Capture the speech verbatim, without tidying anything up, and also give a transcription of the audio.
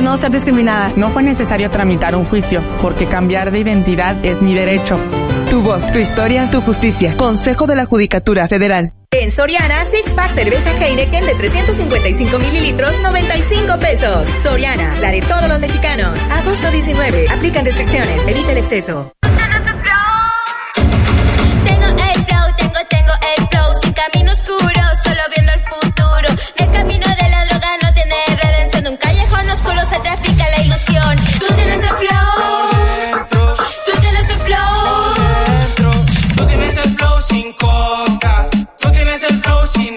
no ser discriminada. No fue necesario tramitar un juicio, porque cambiar de identidad es mi derecho. Tu voz, tu historia, tu justicia. Consejo de la Judicatura Federal. En Soriana, Six Pack cerveza Heineken de trescientos cincuenta y cinco mililitros, noventa y cinco pesos. Soriana, la de todos los mexicanos. Agosto diecinueve. Aplican restricciones. Evita el exceso.